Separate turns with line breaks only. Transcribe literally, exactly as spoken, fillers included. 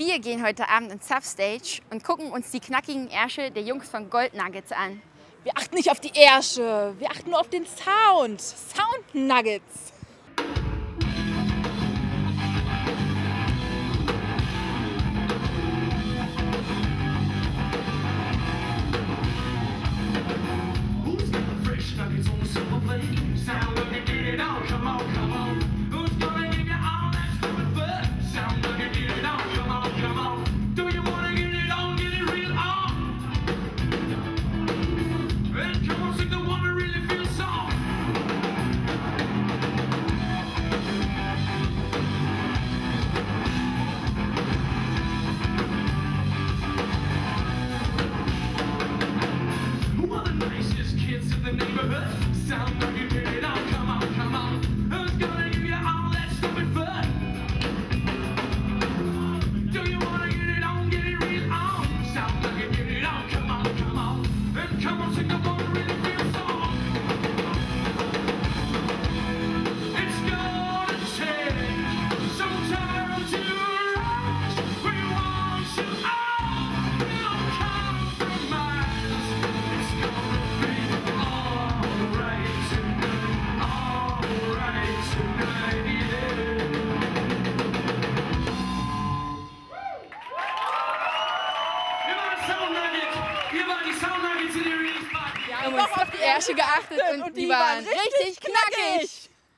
Wir gehen heute Abend ins Substage und gucken uns die knackigen Ärsche der Jungs von Gold Nuggets an.
Wir achten nicht auf die Ärsche, wir achten nur auf den Sound. Sound Nuggets.
Wir haben uns auf die Ärsche geachtet und,
und
die,
die
waren
waren richtig
richtig knackig.